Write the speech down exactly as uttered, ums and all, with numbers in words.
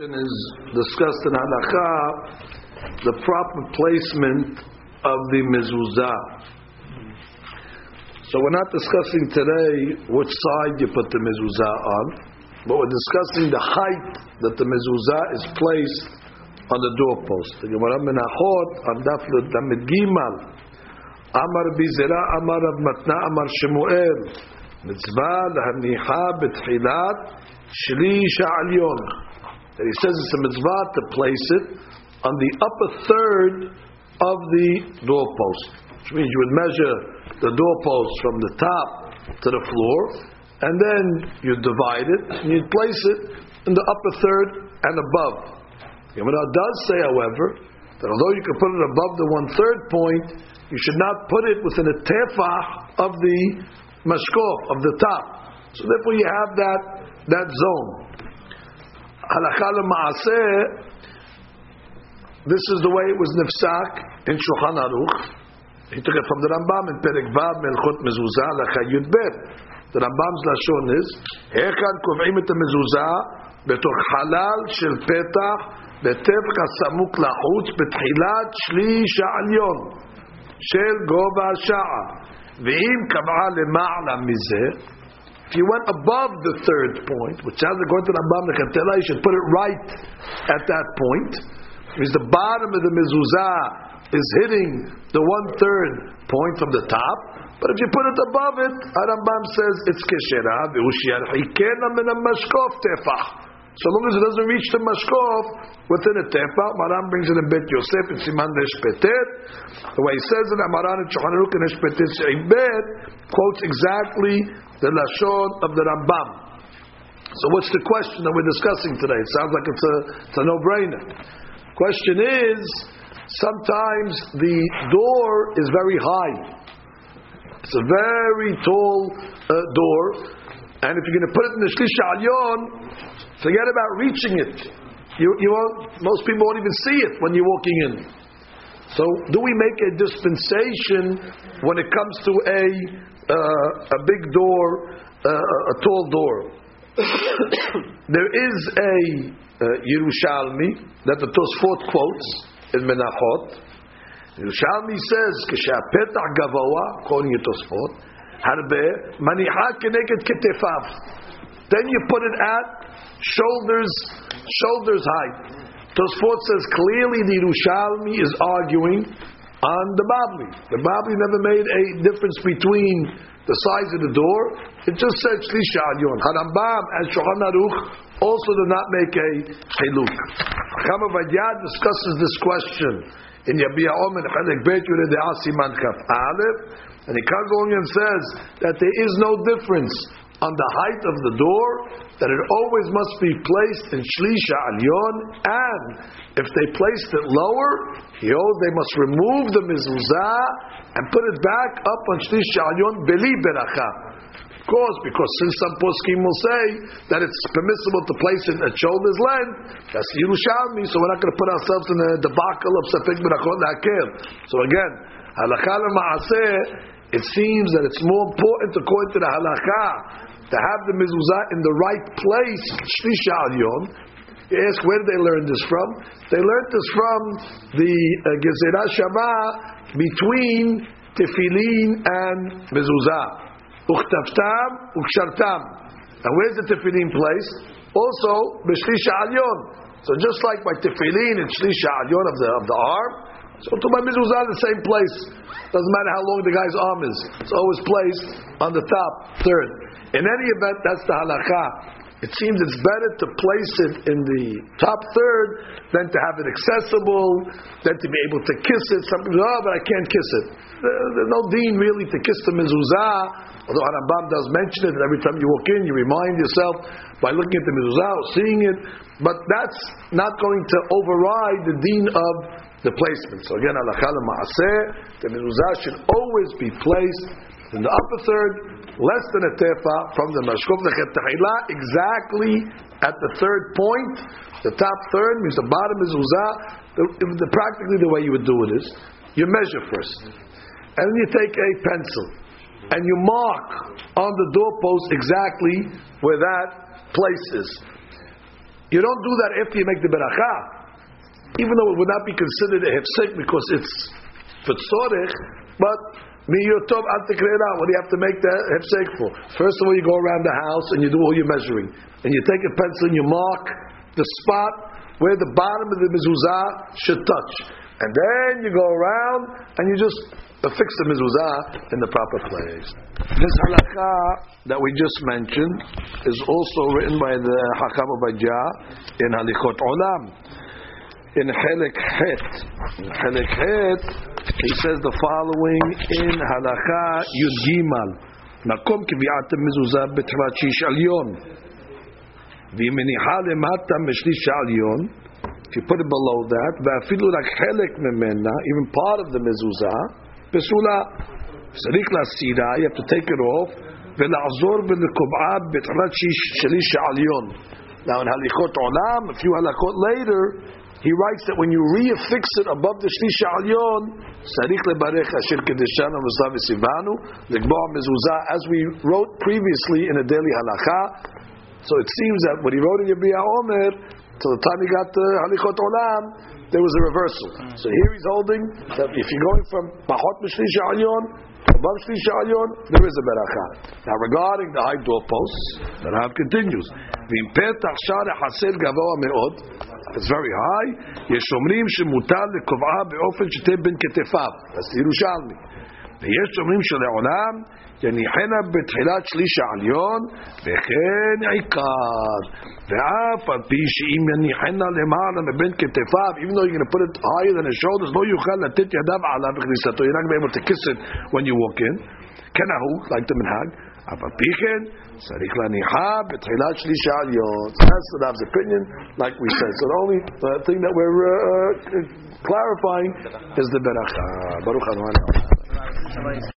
question is discussed in halakha, the proper placement of the mezuzah. So we're not discussing today which side you put the mezuzah on, but we're discussing the height that the mezuzah is placed on the doorpost. The Gemara Menachot on Daf Lamed Gimal, Amar Bizera, Amar Rav Matna, Amar Shemuel, Mitzvah lahanicha betchilat shlish ha'alyon. That he says it's a mitzvah to place it on the upper third of the doorpost, which means you would measure the doorpost from the top to the floor, and then you divide it and you'd place it in the upper third and above. Gemara does say, however, that although you can put it above the one third point, you should not put it within a tefah of the mashkof, of the top. So therefore you have that that zone. Halakha l'ma'aseh, this is the way it was nifsak in Shulchan Aruch. He took it from the Rambam in Perek Vav Melchot Mezuzah Halakha Yud Bet. The Rambam's lashon is Hechan kov'im et mezuzah betoch halal shel petach betevch hasamuk lachutz betchilat shlish ha'alyon shel gova sha'a ve'im kav'a lema'ala mizeh. If you went above the third point, which sounds like going to the Rambam Nechatela, you should put it right at that point. Because the bottom of the mezuzah is hitting the one third point from the top. But if you put it above it, Rambam says it's keshera ve'ushiyarchikena min ha'mashkof tefach. So long as it doesn't reach the mashkof within a tefach. Maran brings it in Bet Yosef in Siman Resh Petet. The way he says it, Maran in Shulchan Aruch in Resh Petet Shein Bet quotes exactly the lashon of the Rambam. So what's the question that we're discussing today? It sounds like it's a, it's a no-brainer. Question is, sometimes the door is very high. It's a very tall uh, door, and if you're going to put it in the Shlish Ha'alyon, forget about reaching it. You, you won't, most people won't even see it when you're walking in. So do we make a dispensation when it comes to a uh, a big door, uh, a tall door? There is a uh, Yerushalmi that the Tosfot quotes in Menachot. Yerushalmi says, "K'shapetach gavoa," quoting the Tosfot, "Harbe manicha keneged ketefav." Then you put it at shoulders, shoulders height. Tosfot says clearly the Yerushalmi is arguing on the Babli. The Babli never made a difference between the size of the door. It just said Shlish Ha'alyon. Harambam and Shulchan Aruch also did not make a chiluk. Chacham Ovadia discusses this question in Yabia Omer Chelek Bet Yurei De'ah Siman Kaf Aleph, and he comes along and says that there is no difference on the height of the door, that it always must be placed in Shlish Ha'alyon, and if they placed it lower, yo, they must remove the mezuzah and put it back up on Shlish Ha'alyon beli beracha. Of course, because since some poskim will say that it's permissible to place it at shoulder's length, that's Yerushalmi, so we're not going to put ourselves in a debacle of Safek Berachot La'aker. So again, halakha l'ma'aseh, it seems that it's more important according to the halakha to have the mezuzah in the right place, Shlish Ha'alyon. You ask, where did they learn this from? They learned this from the uh, Gezerah Shava between tefillin and mezuzah. Uchtaftam, ukshartam. And where's the tefillin placed? Also, b'Shlish Ha'alyon. So just like by tefillin and Shlish Ha'alyon of the of the arm, so to my mezuzah the same place. Doesn't matter how long the guy's arm is. It's always placed on the top third. In any event, that's the halakha. It seems it's better to place it in the top third than to have it accessible, than to be able to kiss it. Some people say, oh, but I can't kiss it. There's no deen really to kiss the mezuzah, although Rambam does mention it, and every time you walk in, you remind yourself by looking at the mezuzah or seeing it. But that's not going to override the deen of the placement. So again, halakha l'ma'aseh, the mezuzah should always be placed in the upper third, less than a tefa from the mashkof l'chetahila, exactly at the third point. The top third means the bottom is uzah. The, the, practically the way you would do it is, you measure first, and then you take a pencil and you mark on the doorpost exactly where that place is. You don't do that after you make the beracha, even though it would not be considered a hefsek because it's for tzorech, but miyotov al tikrera. What do you have to make that hefsek for? First of all, you go around the house and you do all your measuring, and you take a pencil and you mark the spot where the bottom of the mezuzah should touch, and then you go around and you just affix the mezuzah in the proper place. This halakha that we just mentioned is also written by the Hakam Obadiah in Halichot Olam. In Chelik Het, in Chelik Het, he says the following in Halakha Yud Gimal: Makom kviat mezuzah betchilat shish alyon, v'menicha lemata meshlish alyon. If you put it below that, v'afilu rak chelik memena, even part of the mezuzah, pesula. Tzarich lasira, you have to take it off. V'la'azor v'lekob'a betchilat shish shlish alyon. Now in Halichot Olam, a few halakot later, he writes that when you re-affix it above the Shlish Alyon, Sarich lebarech asher kedeshanu v'zav v'sivanu l'gboa mezuzah, as we wrote previously in a daily halacha. So it seems that when he wrote in Yabia Omer, till the time he got to Halichot Olam, there was a reversal. So here he's holding that if you're going from Pachot Shlish Alyon above Shlish Alyon, there is a beracha. Now regarding the high doorposts, the Rav continues, V'im petach shareh haser gavoa me'od, it's very high. Yesh omrim shemutar lekov'a be'ofen sheteh ben ketefav. That's the Yerushalmi. Yesh omrim shele'olam yanichena betchilat shlish ha'alyon v'chen ikar. Ve'af al pi she'im yanichena lema'ala meben ketefav. Even though you're going to put it higher than his shoulders, lo yuchal latet yadav alav v'chnisato. You're not going to be able to kiss it when you walk in. Kenahu, like the minhag. Af al pi chen Sarich lanicha betchilat shlish ha'alyon. That's the Rav's opinion, like we said. So the only uh, thing that we're uh, clarifying is the beracha. Baruch Adonai.